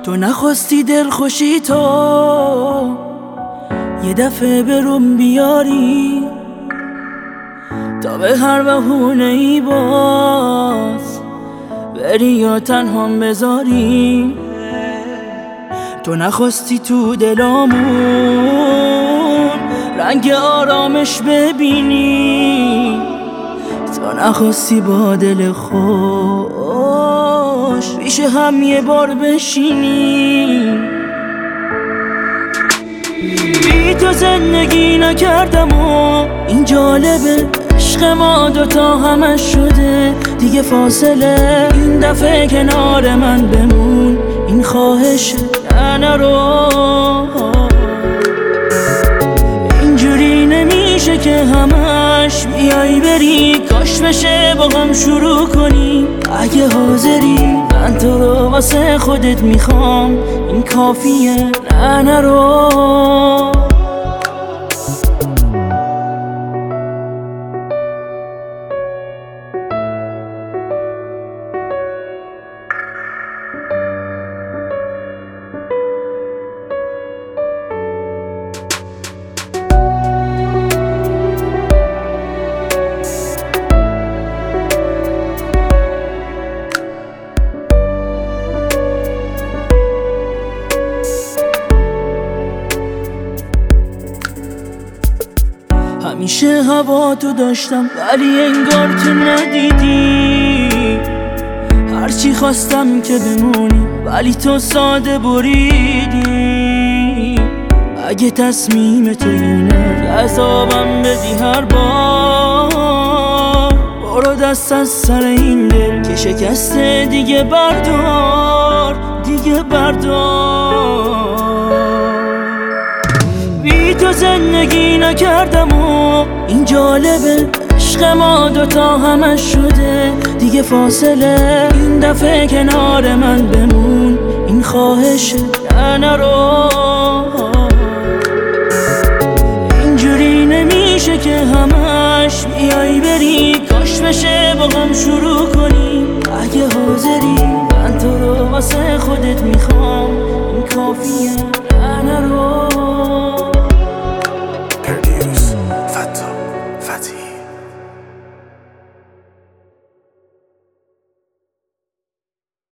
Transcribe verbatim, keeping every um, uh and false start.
تو نخواستی دل خوشی تو یه دفعه بروم بیاری تا به هر بهونه ای باز بری یا تنهام بذاری. تو نخواستی تو دلامون رنگ آرامش ببینی، تو نخواستی با دل خوش پیش هم یه بار بشینی. بی تو زندگی نکردم و این جالبه، عشق ما دوتا همش شده دیگه فاصله. این دفعه کنار من بمون، این خواهشه نه نرو. اینجوری نمیشه که همش بیای بری، کاش بشه با هم شروع کنیم. اگه حاضری من تو رو واسه خودت میخوام، این کافیه نه نرو. همیشه هوا تو داشتم ولی انگار تو ندیدی. هرچی خواستم که بمونی ولی تو ساده بریدی. اگه تصمیم تو اینه عذابم بدی هر بار، برو دست از سر این دل که شکسته دیگه بردار، دیگه بردار. بی تو زندگی نکردم و این جالبه، عشق ما دوتا همش شده دیگه فاصله. این دفعه کنار من بمون، این خواهشه نه نرو. اینجوری نمیشه که همش بیای بری، کاش بشه با هم شروع کنیم. اگه حاضری من تو رو واسه خودت میخوام.